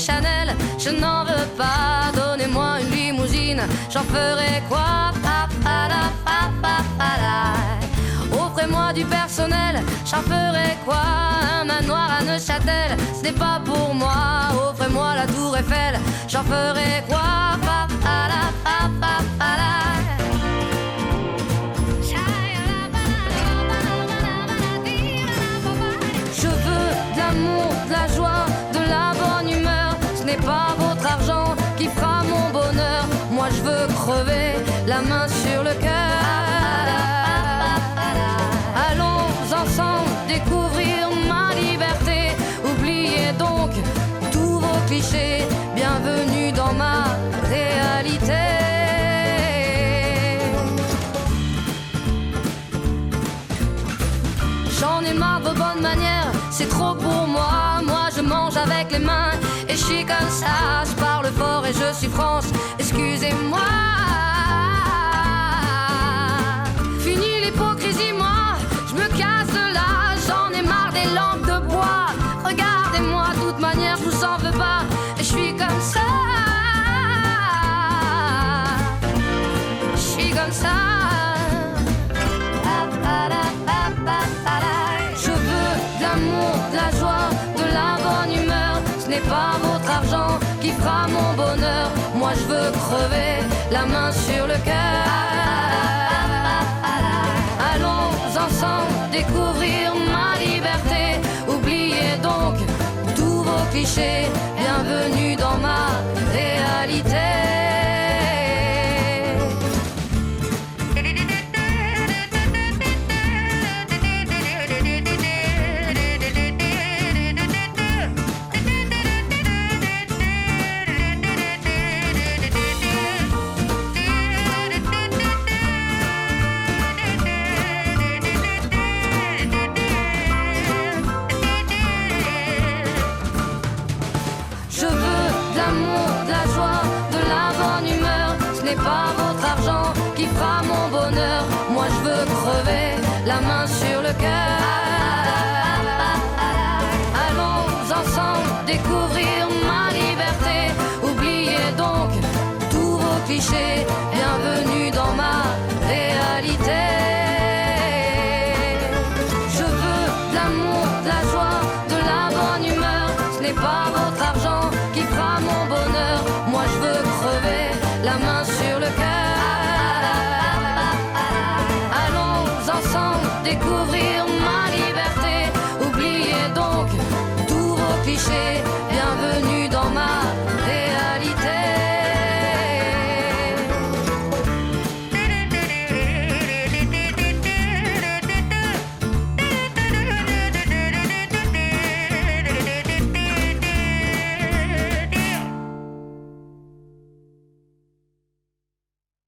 Chanel, je n'en veux pas. Donnez-moi une limousine, j'en ferai quoi? Offrez-moi du personnel, j'en ferai quoi? Un manoir à Neuchâtel, ce n'est pas pour moi. Offrez-moi la tour Eiffel, j'en ferai quoi? Je veux de l'amour, de la joie, de la bonne humeur. Ce n'est pas votre argent qui fera mon bonheur. Moi je veux crever, la main sur le cœur. Allons ensemble découvrir ma liberté. Oubliez donc tous vos clichés. Bienvenue dans ma réalité. J'en ai marre de vos bonnes manières, c'est trop pour moi. Moi je mange avec les mains et je suis comme ça. Je parle fort et je suis France, excusez-moi. Fini l'hypocrisie, moi, je me casse de là. J'en ai marre des lampes de bois. Regardez-moi, de toute manière, je vous en veux pas. Et je suis comme ça. Je suis comme ça. Je veux de l'amour, de la joie, de la bonne humeur. Ce n'est pas votre argent qui fera mon bonheur. Moi je veux crever, la main sur le cœur. Allons ensemble découvrir ma liberté. Oubliez donc tous vos clichés. Bienvenue dans ma réalité. Pas votre argent qui fera mon bonheur. Moi je veux crever, la main sur le cœur. Allons ensemble découvrir ma liberté. Oubliez donc tous vos clichés. Bienvenue dans ma réalité. Je veux de l'amour, de la joie, de la bonne humeur. Ce n'est pas votre argent qui fera mon bonheur. Moi je veux crever, la main sur le cœur. Allons ensemble découvrir ma liberté. Oubliez donc tous vos clichés.